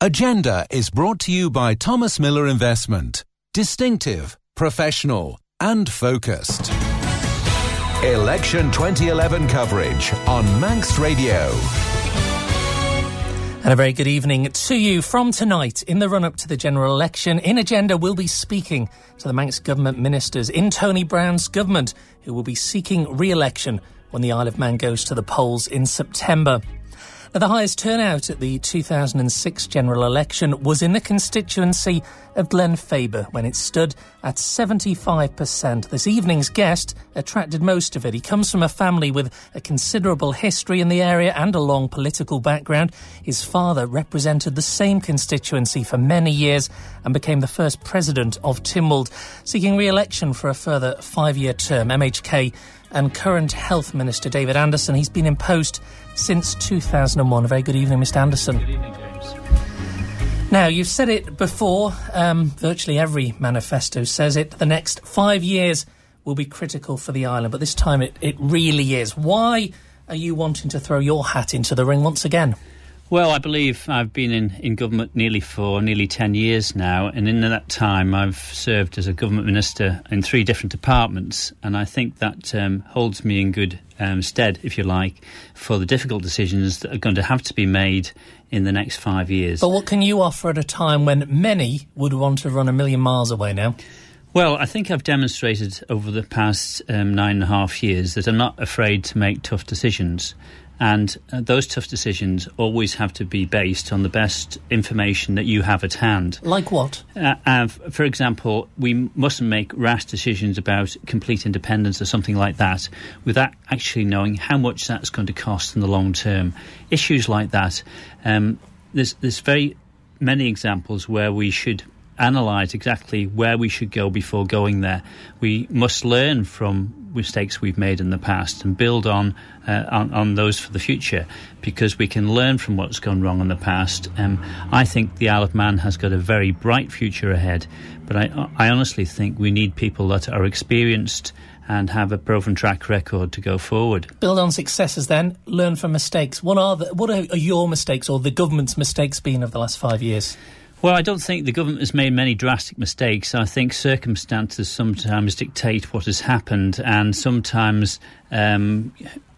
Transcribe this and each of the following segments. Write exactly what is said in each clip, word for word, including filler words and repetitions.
Agenda is brought to you by Thomas Miller Investment. Distinctive, professional and focused. Election twenty eleven coverage on Manx Radio. And a very good evening to you from tonight. In the run-up to the general election, in Agenda we'll be speaking to the Manx Government ministers in Tony Brown's government, who will be seeking re-election when the Isle of Man goes to the polls in September. Now, the highest turnout at the two thousand six general election was in the constituency of Glen Faber, when it stood at seventy-five percent. This evening's guest attracted most of it. He comes from a family with a considerable history in the area and a long political background. His father represented the same constituency for many years and became the first president of Tynwald. Seeking re-election for a further five-year term, M H K and current Health Minister David Anderson. He's been in post since two thousand one. A very good evening, Mister Anderson. Good evening, James. Now, you've said it before, um, virtually every manifesto says it, the next five years will be critical for the island, but this time it, it really is. Why are you wanting to throw your hat into the ring once again? Well, I believe I've been in, in government nearly for nearly ten years now, and in that time I've served as a government minister in three different departments, and I think that um, holds me in good um, stead, if you like, for the difficult decisions that are going to have to be made in the next five years. But what can you offer at a time when many would want to run a million miles away now? Well, I think I've demonstrated over the past um, nine and a half years that I'm not afraid to make tough decisions. And uh, those tough decisions always have to be based on the best information that you have at hand. Like what? Uh, uh, for example, we mustn't make rash decisions about complete independence or something like that without actually knowing how much that's going to cost in the long term. Issues like that, um, there's, there's very many examples where we should analyse exactly where we should go before going there. We must learn from mistakes we've made in the past and build on, uh, on on those for the future, because we can learn from what's gone wrong in the past. Um, I think the Isle of Man has got a very bright future ahead, but I, I honestly think we need people that are experienced and have a proven track record to go forward. Build on successes then, learn from mistakes. What are the, what are your mistakes or the government's mistakes been over the last five years? Well, I don't think the government has made many drastic mistakes. I think circumstances sometimes dictate what has happened, and sometimes um,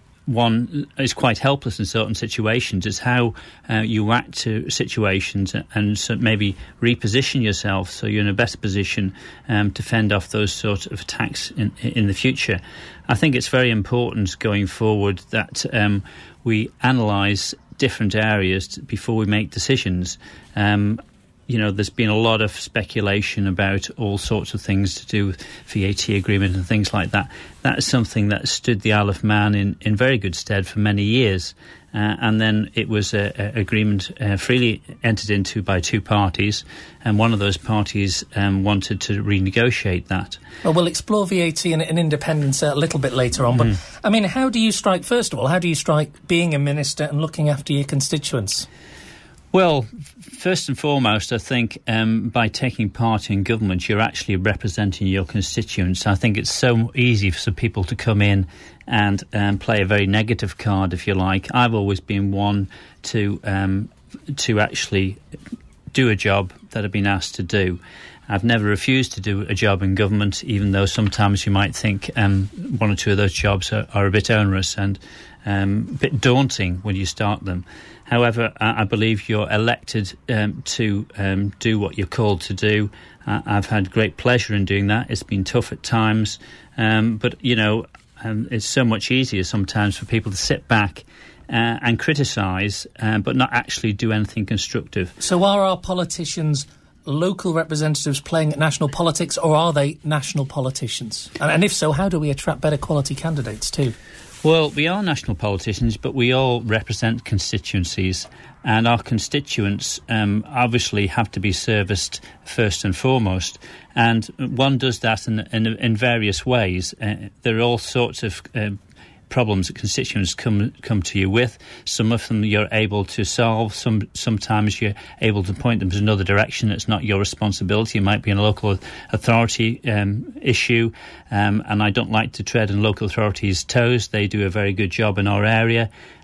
one is quite helpless in certain situations. It's how uh, you act to situations and so maybe reposition yourself so you're in a better position um, to fend off those sort of attacks in, in the future. I think it's very important going forward that um, we analyse different areas before we make decisions. Um, You know, there's been a lot of speculation about all sorts of things to do with V A T agreement and things like that. That is something that stood the Isle of Man in, in very good stead for many years. Uh, and then it was an agreement uh, freely entered into by two parties, and one of those parties um, wanted to renegotiate that. Well, we'll explore V A T and, and independence a little bit later on. But, mm. I mean, how do you strike, first of all, how do you strike being a minister and looking after your constituents? Well, first and foremost, I think um, by taking part in government, you're actually representing your constituents. I think it's so easy for some people to come in and um, play a very negative card, if you like. I've always been one to um, to actually do a job that I've been asked to do. I've never refused to do a job in government, even though sometimes you might think um, one or two of those jobs are, are a bit onerous and um, a bit daunting when you start them. However, I believe you're elected um, to um, do what you're called to do. Uh, I've had great pleasure in doing that. It's been tough at times, um, but, you know, um, it's so much easier sometimes for people to sit back uh, and criticise, uh, but not actually do anything constructive. So are our politicians local representatives playing at national politics, or are they national politicians? And, and if so, how do we attract better quality candidates too? Well, we are national politicians, but we all represent constituencies, and our constituents um, obviously have to be serviced first and foremost, and one does that in, in, in various ways. Uh, there are all sorts of uh, problems that constituents come come to you with. Some of them you're able to solve. Some sometimes you're able to point them to another direction. It's not your responsibility. It might be a local authority um, issue, um, and I don't like to tread on local authorities' toes. They do a very good job in our area.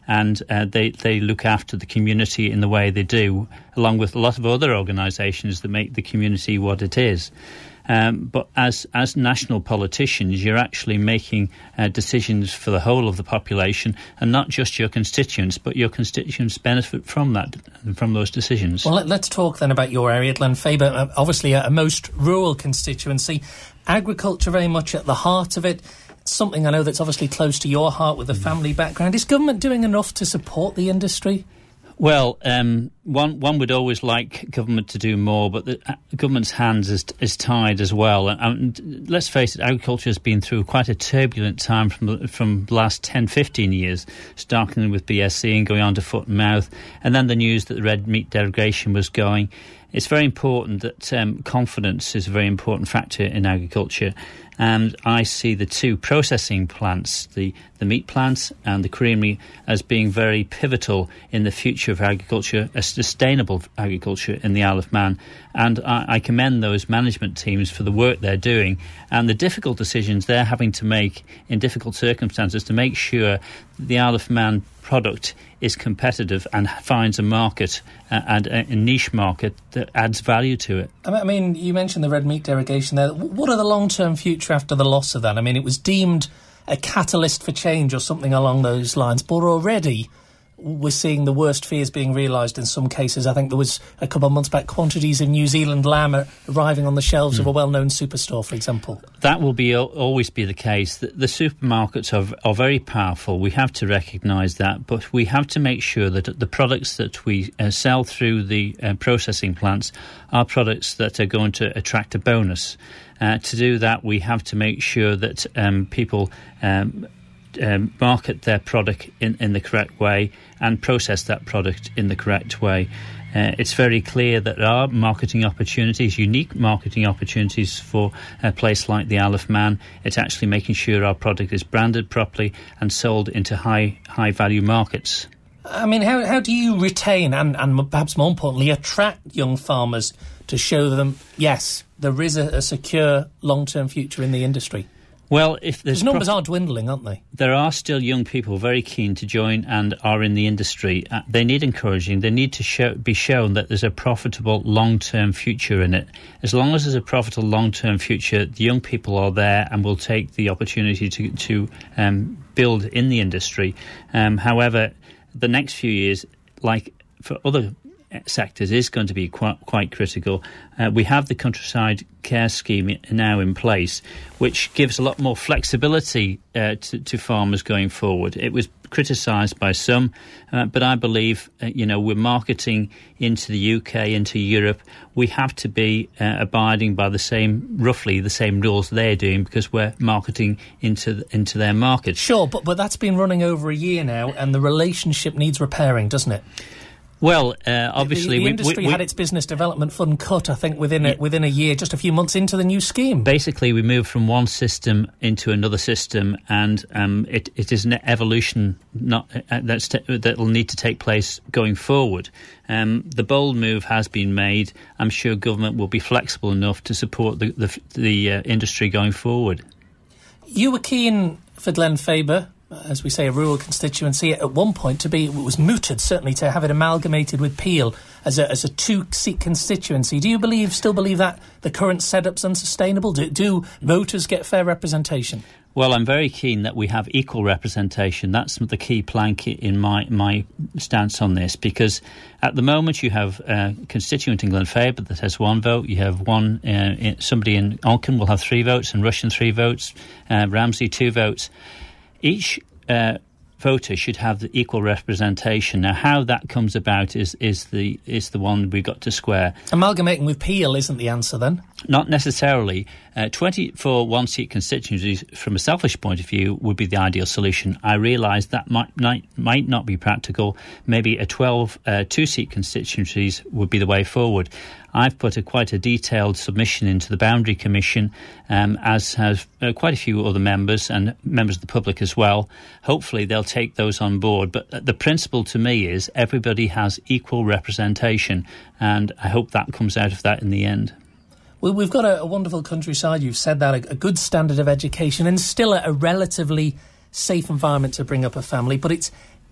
and uh, they, they look after the community in the way they do, along with a lot of other organisations that make the community what it is. Um, but as as national politicians, you're actually making uh, decisions for the whole of the population, and not just your constituents, but your constituents benefit from that, from those decisions. Well, let, let's talk then about your area, Glenfaber. Uh, obviously, a, a most rural constituency. Agriculture very much at the heart of it. It's something I know that's obviously close to your heart with the family background. Is government doing enough to support the industry? Well, um, one one would always like government to do more, but the uh, government's hands is, is tied as well. And, and let's face it, agriculture has been through quite a turbulent time from the, from the last ten, fifteen years, starting with B S C and going on to foot and mouth, and then the news that the red meat derogation was going. It's very important that um, confidence is a very important factor in agriculture. And I see the two processing plants, the, the meat plants and the creamery, as being very pivotal in the future of agriculture, a sustainable agriculture in the Isle of Man. And I, I commend those management teams for the work they're doing and the difficult decisions they're having to make in difficult circumstances to make sure the Isle of Man product is competitive and finds a market uh, and a, a niche market that adds value to it. I mean, you mentioned the red meat derogation there. What are the long-term future after the loss of that? I mean, it was deemed a catalyst for change or something along those lines, but already we're seeing the worst fears being realised in some cases. I think there was a couple of months back quantities of New Zealand lamb arriving on the shelves mm. of a well-known superstore, for example. That will be always be the case. The, the supermarkets are, are very powerful. We have to recognise that, but we have to make sure that the products that we uh, sell through the uh, processing plants are products that are going to attract a bonus. Uh, to do that, we have to make sure that um, people Um, Um, market their product in, in the correct way and process that product in the correct way. Uh, it's very clear that there are marketing opportunities, unique marketing opportunities for a place like the Isle of Man. It's actually making sure our product is branded properly and sold into high high value markets. I mean, how how do you retain and, and perhaps more importantly attract young farmers to show them, yes, there is a, a secure long-term future in the industry? Well, if there's Those numbers prof- are dwindling, aren't they? There are still young people very keen to join and are in the industry. Uh, they need encouraging. They need to show, be shown that there's a profitable long-term future in it. As long as there's a profitable long-term future, the young people are there and will take the opportunity to, to um, build in the industry. Um, however, the next few years, like for other sectors, is going to be quite, quite critical. Uh, we have the Countryside Care Scheme now in place, which gives a lot more flexibility uh, to, to farmers going forward. It was criticised by some, uh, but I believe, uh, you know, we're marketing into the U K, into Europe. We have to be uh, abiding by the same, roughly the same rules they're doing, because we're marketing into into their markets. Sure, but, but that's been running over a year now, and the relationship needs repairing, doesn't it? Well, uh, obviously... The, the we, industry we, had its business development fund cut, I think, within a, within a year, just a few months into the new scheme. Basically, we moved from one system into another system, and um, it, it is an evolution not, uh, that's t- that will need to take place going forward. Um, the bold move has been made. I'm sure government will be flexible enough to support the, the, the uh, industry going forward. You were keen for Glenfaber, as we say, a rural constituency, at one point to be, it was mooted, certainly, to have it amalgamated with Peel as a, as a two-seat constituency. Do you believe, still believe that the current setup's unsustainable? Do, do voters get fair representation? Well, I'm very keen that we have equal representation. That's the key plank in my my stance on this, because at the moment you have a constituent in Glenfaber that has one vote. You have one, uh, in, somebody in Onken will have three votes, and Rushden three votes, uh, Ramsey two votes. Each uh, voter should have the equal representation. Now, how that comes about is is the is the one we've got to square. Amalgamating with Peel isn't the answer, then? Not necessarily. Uh, twenty-four one-seat constituencies, from a selfish point of view, would be the ideal solution. I realise that might, might might not be practical. Maybe a twelve uh, two-seat constituencies would be the way forward. I've put a quite a detailed submission into the Boundary Commission, um, as have uh, quite a few other members and members of the public as well. Hopefully they'll take those on board. But the principle to me is everybody has equal representation, and I hope that comes out of that in the end. Well, we've got a, a wonderful countryside, you've said that, a, a good standard of education, and still a, a relatively safe environment to bring up a family, but it's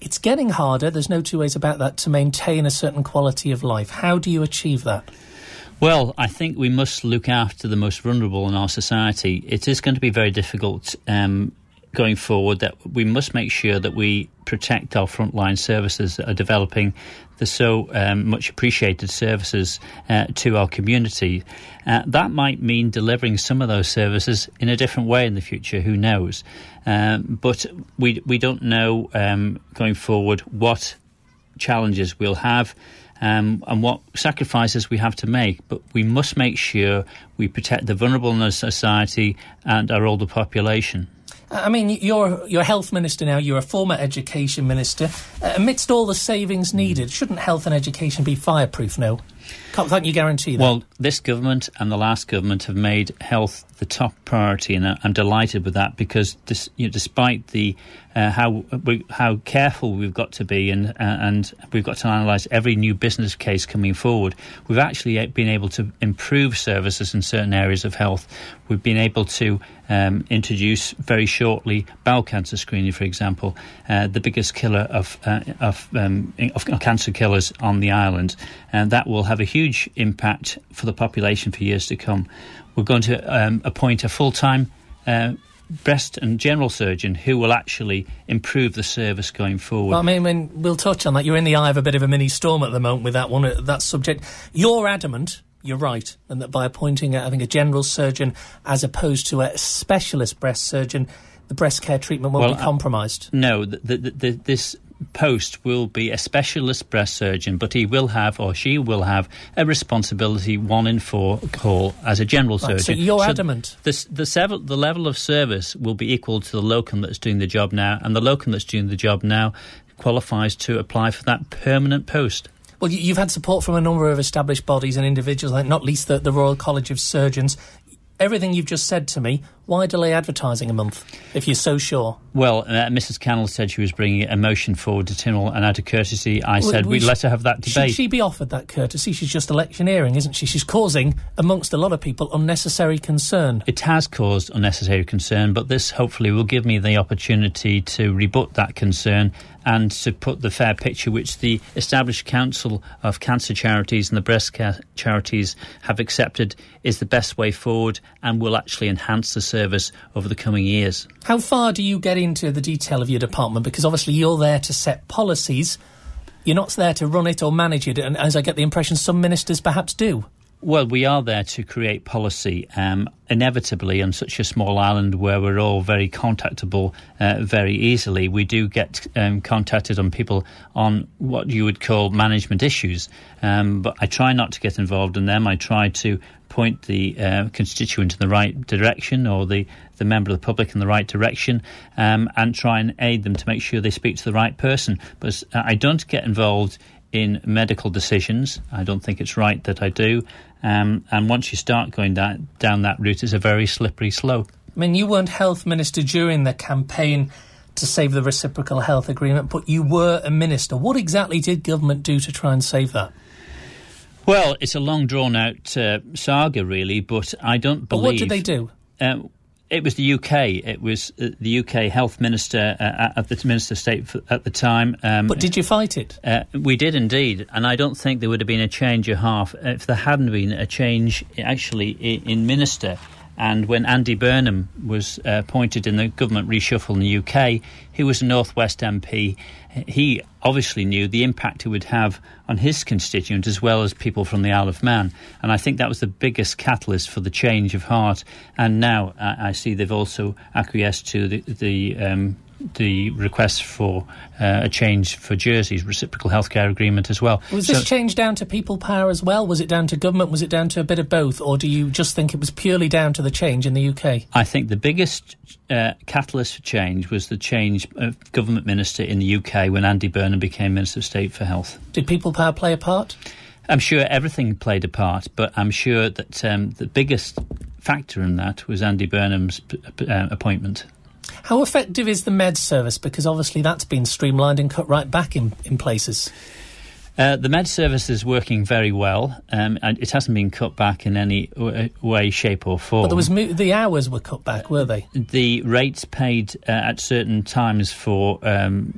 it's getting harder, there's no two ways about that, to maintain a certain quality of life. How do you achieve that? Well, I think we must look after the most vulnerable in our society. It is going to be very difficult um, going forward, that we must make sure that we protect our frontline services that are developing the so um, much appreciated services uh, to our community. Uh, that might mean delivering some of those services in a different way in the future, who knows? Um, but we we don't know um, going forward what challenges we'll have um, and what sacrifices we have to make. But we must make sure we protect the vulnerable in our society and our older population. I mean, you're you're a health minister now, you're a former education minister. Uh, amidst all the savings needed, shouldn't health and education be fireproof now? Can't, can't you guarantee that? Well, this government and the last government have made health the top priority, and I'm delighted with that, because this, you know, despite the uh, how we, how careful we've got to be, and uh, and we've got to analyse every new business case coming forward, we've actually been able to improve services in certain areas of health. We've been able to um, introduce very shortly bowel cancer screening, for example, uh, the biggest killer of uh, of, um, of cancer killers on the island, and that will have a huge impact for the population for years to come. We're going to um, appoint a full-time uh, breast and general surgeon who will actually improve the service going forward. Well, I mean, when we'll touch on that. You're in the eye of a bit of a mini storm at the moment with that one, uh, that subject. You're adamant, you're right, and that by appointing, a, I think, a general surgeon as opposed to a specialist breast surgeon, the breast care treatment won't well, be compromised. Uh, no, the, the, the, this post will be a specialist breast surgeon, but he will have, or she will have, a responsibility one in four call as a general Right, surgeon. so you're so adamant. The, the, several, the level of service will be equal to the locum that's doing the job now, and the locum that's doing the job now qualifies to apply for that permanent post. Well, you've had support from a number of established bodies and individuals, like not least the, the Royal College of Surgeons. Everything you've just said to me, why delay advertising a month if you're so sure? Well, uh, Missus Cannell said she was bringing a motion forward to Tynwald, and out of courtesy I well, said we we'd sh- let her have that debate. Should she be offered that courtesy? She's just electioneering, isn't she? She's causing, amongst a lot of people, unnecessary concern. It has caused unnecessary concern, but this hopefully will give me the opportunity to rebut that concern and to put the fair picture which the established Council of Cancer Charities and the breast care charities have accepted is the best way forward and will actually enhance the service over the coming years. How far do you get into the detail of your department? Because obviously you're there to set policies. You're not there to run it or manage it, and as I get the impression some ministers perhaps do. Well, we are there to create policy. Um, inevitably, on such a small island where we're all very contactable uh, very easily, we do get um, contacted on people on what you would call management issues. Um, but I try not to get involved in them. I try to point the uh, constituent in the right direction, or the, the member of the public in the right direction, um, and try and aid them to make sure they speak to the right person. But uh, I don't get involved in medical decisions. I don't think it's right that I do. Um, and once you start going down, down that route, it's a very slippery slope. I mean, you weren't health minister during the campaign to save the reciprocal health agreement, but you were a minister. What exactly did government do to try and save that? Well, it's a long drawn-out uh, saga, really, but I don't believe... But what did they do? Uh, It was the U K. It was uh, the U K health minister uh, at the Minister of State for, at the time. Um, but did you fight it? Uh, we did indeed, and I don't think there would have been a change of half if there hadn't been a change actually in, in minister. And when Andy Burnham was uh, appointed in the government reshuffle in the U K, he was a North West M P. He obviously knew the impact it would have on his constituent as well as people from the Isle of Man. And I think that was the biggest catalyst for the change of heart. And now I, I see they've also acquiesced to the, the um, the request for uh, a change for Jersey's reciprocal healthcare agreement as well. Was so, this change down to people power as well? Was it down to government? Was it down to a bit of both? Or do you just think it was purely down to the change in the U K? I think the biggest uh, catalyst for change was the change of government minister in the U K when Andy Burnham became Minister of State for Health. Did people power play a part? I'm sure everything played a part, but I'm sure that um, the biggest factor in that was Andy Burnham's uh, appointment. How effective is the Med Service? Because obviously that's been streamlined and cut right back in, in places. Uh, the Med Service is working very well. Um, and it hasn't been cut back in any w- way, shape or form. But there was mo- the hours were cut back, were they? The rates paid uh, at certain times for um,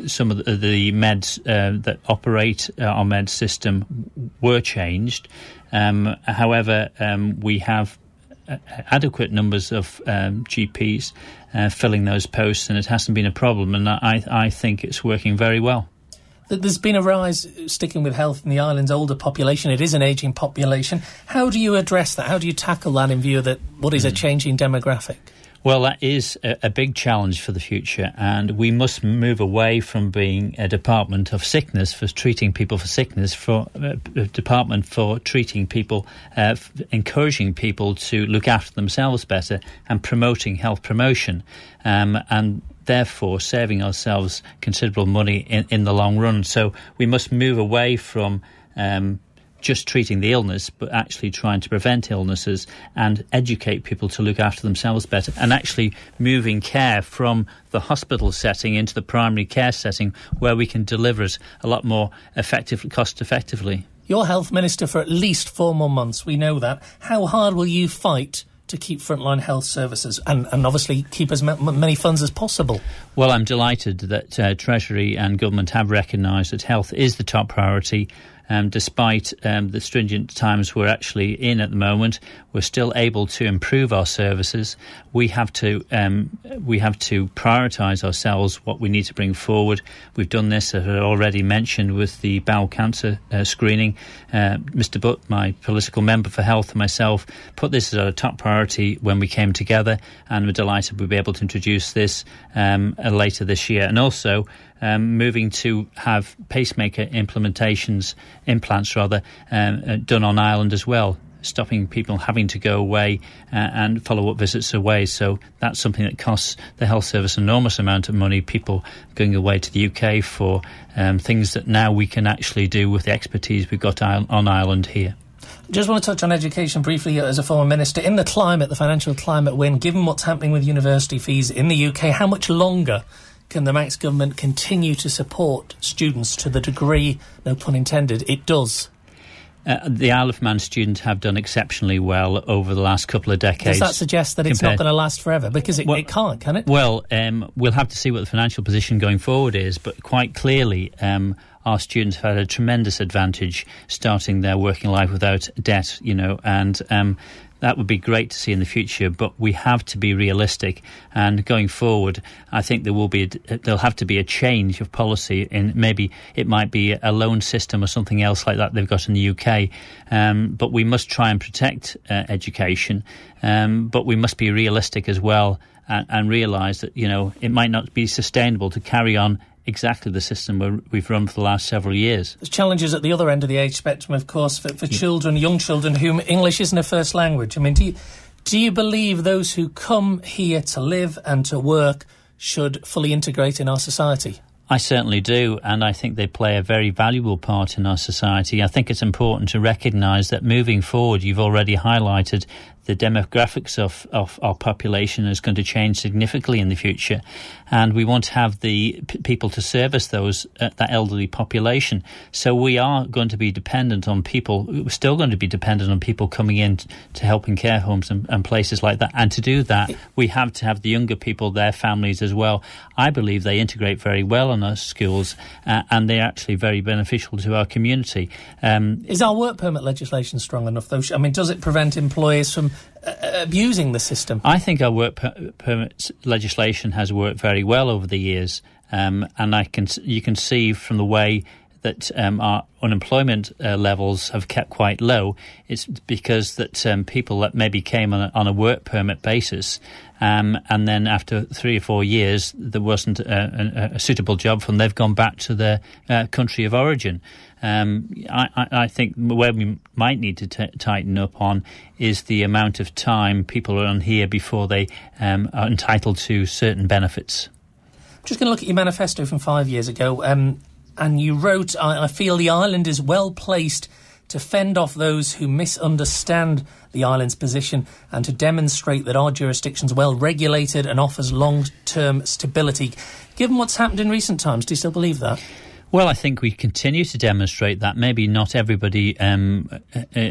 some of the, the meds uh, that operate our med system were changed. Um, however, um, we have adequate numbers of um, G Ps uh, filling those posts, and it hasn't been a problem, and I, I think it's working very well. There's been a rise, sticking with health, in the island's older population. It is an ageing population. How do you address that? How do you tackle that in view of that what is a changing demographic? Well, that is a, a big challenge for the future, and we must move away from being a department of sickness for treating people for sickness, for uh, a department for treating people, uh, f- encouraging people to look after themselves better and promoting health promotion, um, and therefore saving ourselves considerable money in, in the long run. So we must move away from um, just treating the illness, but actually trying to prevent illnesses and educate people to look after themselves better, and actually moving care from the hospital setting into the primary care setting, where we can deliver it a lot more effectively, cost effectively. You're Health Minister for at least four more months, we know that. How hard will you fight to keep frontline health services and, and obviously keep as m- many funds as possible? Well, I'm delighted that uh, Treasury and Government have recognised that health is the top priority. Um, despite um, the stringent times we're actually in at the moment, we're still able to improve our services. We have to um, we have to prioritise ourselves what we need to bring forward. We've done this, as I already mentioned, with the bowel cancer uh, screening. Uh, Mister Butt, my political member for health, and myself put this as our top priority when we came together, and we're delighted we'll be able to introduce this um, uh, later this year. And also Um, moving to have pacemaker implementations, implants rather, um, uh, done on Ireland as well, stopping people having to go away uh, and follow-up visits away. So that's something that costs the health service an enormous amount of money, people going away to the U K for um, things that now we can actually do with the expertise we've got on Ireland here. Just want to touch on education briefly as a former minister. In the climate, the financial climate we're in, given what's happening with university fees in the U K, how much longer can the Manx government continue to support students to the degree, no pun intended, it does? Uh, the Isle of Man students have done exceptionally well over the last couple of decades. Does that suggest that it's compared... not going to last forever? Because it, well, it can't, can it? Well, um, we'll have to see what the financial position going forward is, but quite clearly um, our students have had a tremendous advantage starting their working life without debt, you know, and um, that would be great to see in the future, but we have to be realistic. And going forward, I think there will be a, there'll have to be a change of policy. In maybe it might be a loan system or something else like that they've got in the U K. Um, but we must try and protect uh, education. Um, but we must be realistic as well, and, and realise that, you know, it might not be sustainable to carry on exactly the system we're, we've run for the last several years. There's challenges at the other end of the age spectrum, of course, for, for yeah. children, young children, whom English isn't a first language. I mean, do you, do you believe those who come here to live and to work should fully integrate in our society? I certainly do, and I think they play a very valuable part in our society. I think it's important to recognise that moving forward, you've already highlighted the demographics of, of our population is going to change significantly in the future, and we want to have the p- people to service those uh, that elderly population. So we are going to be dependent on people. We're still going to be dependent on people coming in t- to help in care homes and, and places like that. And to do that, we have to have the younger people, their families as well. I believe they integrate very well in our schools, uh, and they're actually very beneficial to our community. Um, Is our work permit legislation strong enough, though? I mean, does it prevent employers from Uh, abusing the system? I think our work per- permit legislation has worked very well over the years, um, and I can you can see from the way that um, our unemployment uh, levels have kept quite low. It's because that um, people that maybe came on a, on a work permit basis, um, and then after three or four years there wasn't a, a, a suitable job for them, they've gone back to their uh, country of origin. Um, I, I think where we might need to t- tighten up on is the amount of time people are on here before they um, are entitled to certain benefits. I'm just going to look at your manifesto from five years ago, um, and you wrote, I, I feel the island is well placed to fend off those who misunderstand the island's position and to demonstrate that our jurisdiction is well regulated and offers long-term stability. Given what's happened in recent times, do you still believe that? Well, I think we continue to demonstrate that. Maybe not everybody um, uh,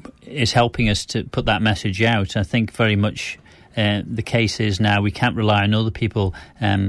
is helping us to put that message out. I think very much uh, the case is now we can't rely on other people um,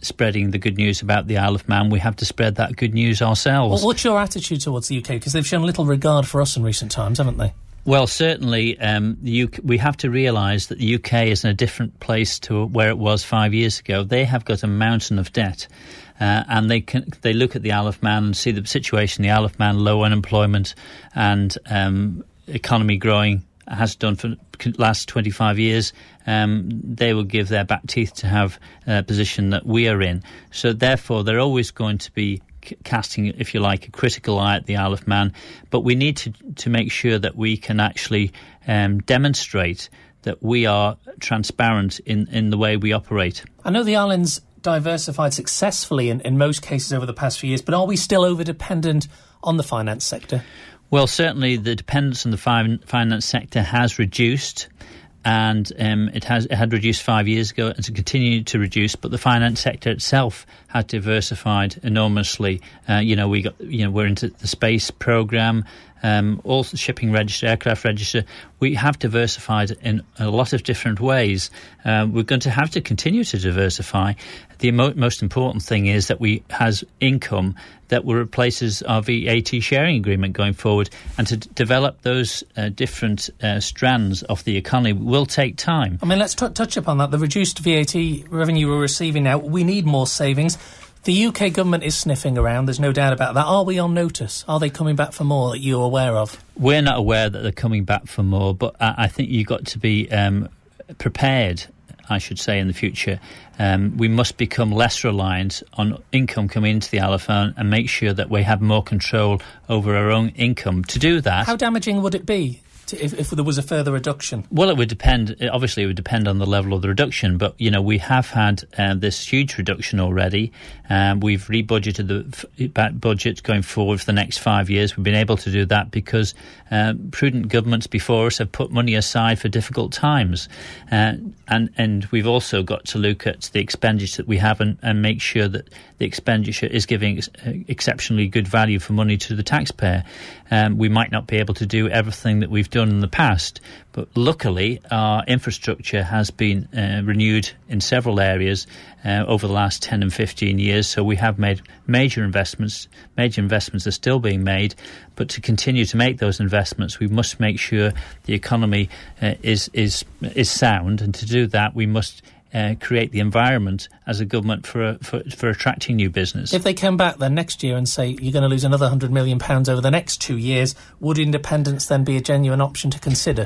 spreading the good news about the Isle of Man, we have to spread that good news ourselves. Well, what's your attitude towards the U K? Because they've shown little regard for us in recent times, haven't they? Well, certainly, um, the U K, we have to realise that the U K is in a different place to where it was five years ago. They have got a mountain of debt, uh, and they can they look at the Isle of Man and see the situation, the Isle of Man, low unemployment and um, economy growing, has done for the last twenty-five years. Um, they will give their back teeth to have a position that we are in. So therefore, they're always going to be casting, if you like, a critical eye at the Isle of Man, but we need to to make sure that we can actually um, demonstrate that we are transparent in, in the way we operate. I know the island's diversified successfully in, in most cases over the past few years, but are we still over-dependent on the finance sector? Well, certainly the dependence on the fi- finance sector has reduced, and um, it has it had reduced five years ago and to continue to reduce. But the finance sector itself had diversified enormously. Uh, you know, we got you know we're into the space program, um, also shipping register, aircraft register. We have diversified in a lot of different ways. Uh, we're going to have to continue to diversify. The mo- most important thing is that we has income that will replaces our V A T sharing agreement going forward, and to d- develop those uh, different uh, strands of the economy will take time. I mean, let's t- touch upon that. The reduced V A T revenue we're receiving now, we need more savings. The U K government is sniffing around, there's no doubt about that. Are we on notice? Are they coming back for more that you're aware of? We're not aware that they're coming back for more, but I, I think you've got to be um, prepared, I should say, in the future. Um, we must become less reliant on income coming into the Isle of Man and make sure that we have more control over our own income. To do that... How damaging would it be to, if, if there was a further reduction? Well, it would depend. Obviously, it would depend on the level of the reduction. But, you know, we have had uh, this huge reduction already. Um, we've rebudgeted the f- budget going forward for the next five years. We've been able to do that because uh, prudent governments before us have put money aside for difficult times. Uh, and, and we've also got to look at the expenditure that we have and, and make sure that the expenditure is giving ex- exceptionally good value for money to the taxpayer. Um, we might not be able to do everything that we've done in the past, but luckily our infrastructure has been uh, renewed in several areas uh, over the last ten and fifteen years. So we have made major investments. Major investments are still being made, but to continue to make those investments, we must make sure the economy uh, is is is sound, and to do that, we must Uh, create the environment as a government for, uh, for for attracting new business. If they came back then next year and say you're going to lose another one hundred million pounds over the next two years, would independence then be a genuine option to consider?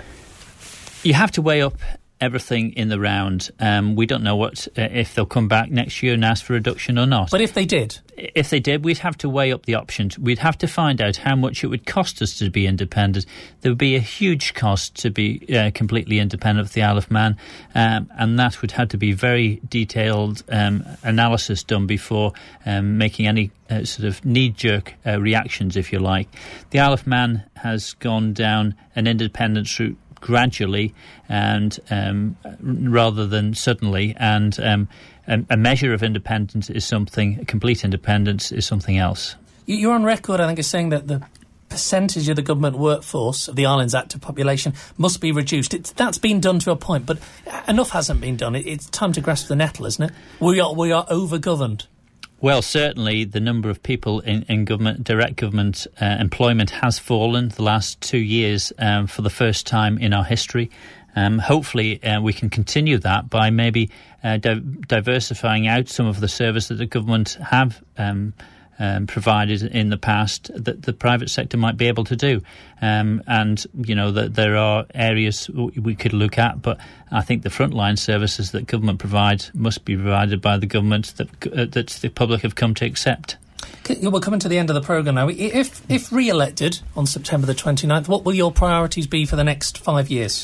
You have to weigh up everything in the round. Um, we don't know what uh, if they'll come back next year and ask for a reduction or not. But if they did? If they did, we'd have to weigh up the options. We'd have to find out how much it would cost us to be independent. There would be a huge cost to be uh, completely independent of the Isle of Man, um, and that would have to be very detailed um, analysis done before um, making any uh, sort of knee-jerk uh, reactions, if you like. The Isle of Man has gone down an independence route gradually and um, rather than suddenly, and um, a, a measure of independence is something, complete independence is something else. You're on record, I think, as saying that the percentage of the government workforce of the island's active population must be reduced. It's, that's been done to a point, but enough hasn't been done. It, it's time to grasp the nettle, isn't it? We are, we are over-governed. Well, certainly the number of people in, in government, direct government uh, employment has fallen the last two years um, for the first time in our history. Um, hopefully uh, we can continue that by maybe uh, di- diversifying out some of the service that the government have um, um, provided in the past that the private sector might be able to do. Um, and, you know, that there are areas we could look at, but I think the frontline services that government provides must be provided by the government that, uh, that the public have come to accept. We're coming to the end of the programme now. If, if re-elected on September the twenty-ninth, what will your priorities be for the next five years?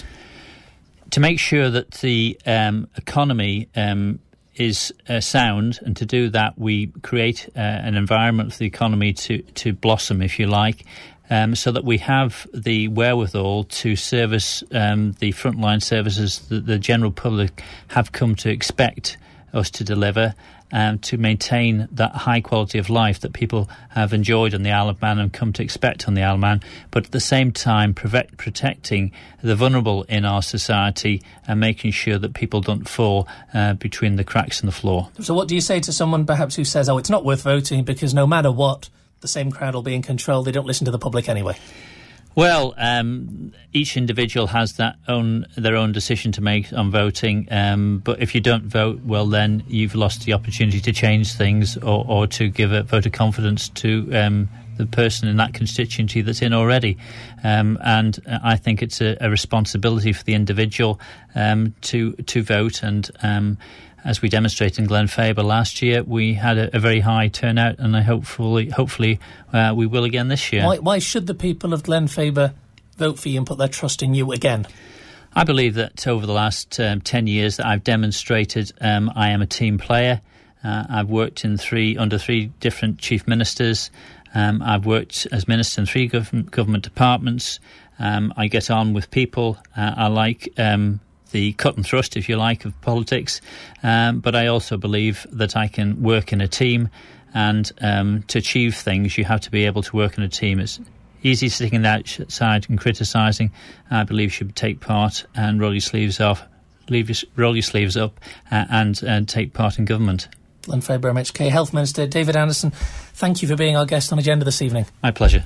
To make sure that the um, economy um, is uh, sound, and to do that we create uh, an environment for the economy to, to blossom, if you like, um, so that we have the wherewithal to service um, the frontline services that the general public have come to expect us to deliver, um, to maintain that high quality of life that people have enjoyed on the Isle of Man and come to expect on the Isle of Man, but at the same time protect, protecting the vulnerable in our society and making sure that people don't fall uh, between the cracks in the floor. So what do you say to someone perhaps who says, oh, it's not worth voting because no matter what, the same crowd will be in control, they don't listen to the public anyway? Well, um, each individual has that own their own decision to make on voting, um, but if you don't vote, well, then you've lost the opportunity to change things or, or to give a vote of confidence to um, the person in that constituency that's in already. Um, and I think it's a, a responsibility for the individual um, to to vote. And um, as we demonstrated in Glen Faber last year, we had a, a very high turnout, and I hopefully hopefully uh, we will again this year. Why, why should the people of Glen Faber vote for you and put their trust in you again? I believe that over the last um, ten years that I've demonstrated um, I am a team player. Uh, I've worked in three under three different chief ministers. Um, I've worked as minister in three gov- government departments. Um, I get on with people. Uh, I like um, the cut and thrust, if you like, of politics. Um, but I also believe that I can work in a team. And um, to achieve things, you have to be able to work in a team. It's easy sitting outside and criticising. I believe you should take part and roll your sleeves off, leave your, roll your sleeves up uh, and, and take part in government. Glen Faber M H K Health Minister David Anderson, thank you for being our guest on Agenda this evening. My pleasure.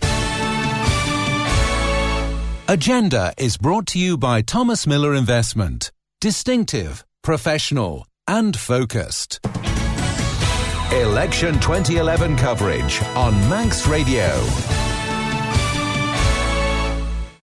Agenda is brought to you by Thomas Miller Investment. Distinctive, professional and focused. Election twenty eleven coverage on Manx Radio.